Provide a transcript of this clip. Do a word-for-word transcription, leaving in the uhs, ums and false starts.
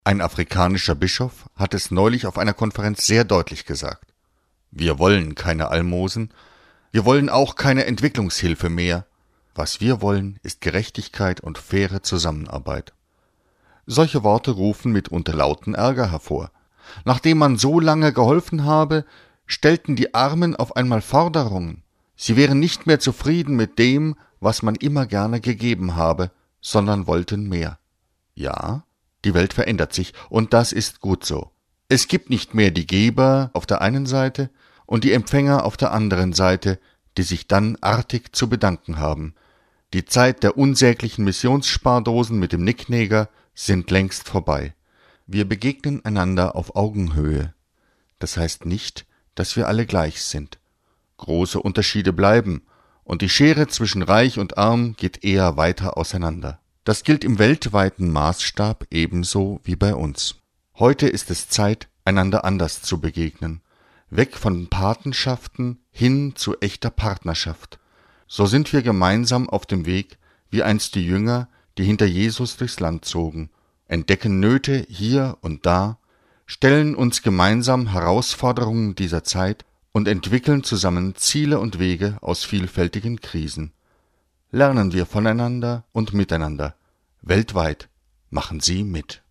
Ein afrikanischer Bischof hat es neulich auf einer Konferenz sehr deutlich gesagt. Wir wollen keine Almosen, wir wollen auch keine Entwicklungshilfe mehr. Was wir wollen, ist Gerechtigkeit und faire Zusammenarbeit. Solche Worte rufen mitunter lauten Ärger hervor. Nachdem man so lange geholfen habe, stellten die Armen auf einmal Forderungen. Sie wären nicht mehr zufrieden mit dem, was man immer gerne gegeben habe, sondern wollten mehr. Ja, die Welt verändert sich, und das ist gut so. Es gibt nicht mehr die Geber auf der einen Seite und die Empfänger auf der anderen Seite, die sich dann artig zu bedanken haben. Die Zeit der unsäglichen Missionsspardosen mit dem Nicknäger sind längst vorbei. Wir begegnen einander auf Augenhöhe. Das heißt nicht, dass wir alle gleich sind. Große Unterschiede bleiben, und die Schere zwischen Reich und Arm geht eher weiter auseinander. Das gilt im weltweiten Maßstab ebenso wie bei uns. Heute ist es Zeit, einander anders zu begegnen. Weg von Patenschaften hin zu echter Partnerschaft. So sind wir gemeinsam auf dem Weg, wie einst die Jünger, die hinter Jesus durchs Land zogen, entdecken Nöte hier und da, stellen uns gemeinsam Herausforderungen dieser Zeit und entwickeln zusammen Ziele und Wege aus vielfältigen Krisen. Lernen wir voneinander und miteinander. Weltweit machen Sie mit.